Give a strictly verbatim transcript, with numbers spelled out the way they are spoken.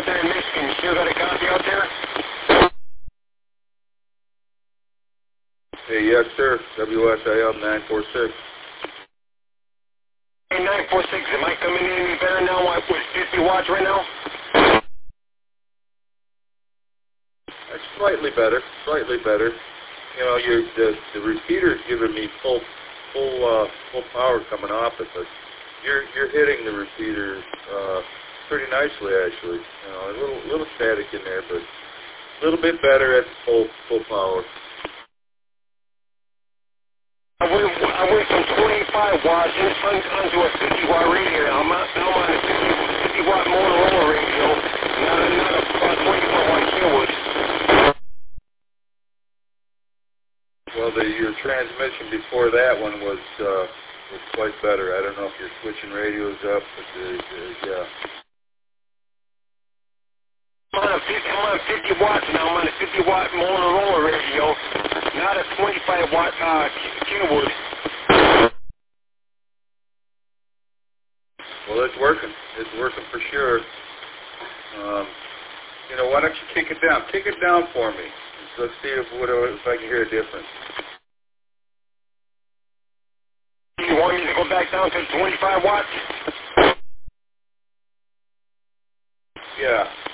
out there in Michigan. You still got a copy out there? Hey, yes, sir. W S I L nine four six. Hey, nine four six, am I coming in any better now? What, with fifty watts right now? That's slightly better, slightly better. You know, your the the repeater's giving me full full uh, full power coming off it, but you're you're hitting the repeater uh, pretty nicely actually. You know, a little little static in there, but a little bit better at full full power. I went, I went from twenty-five watts in, on, onto a fifty watt radio. Now I'm, on- now I'm on a fifty, fifty watt Motorola radio, not a, not a uh, twenty-four watt Kenwood. Well, the, your transmission before that one was uh, was quite better. I don't know if you're switching radios up, but the, the, yeah. I'm on a fifty, I'm on fifty watts now. I'm on a fifty watt Motorola radio, not a twenty-five watt uh, Kenwood. Well, it's working. It's working for sure. Um, you know, why don't you kick it down? Kick it down for me. Let's see if what if I can hear a difference. You want me to go back down to twenty-five watts? Yeah.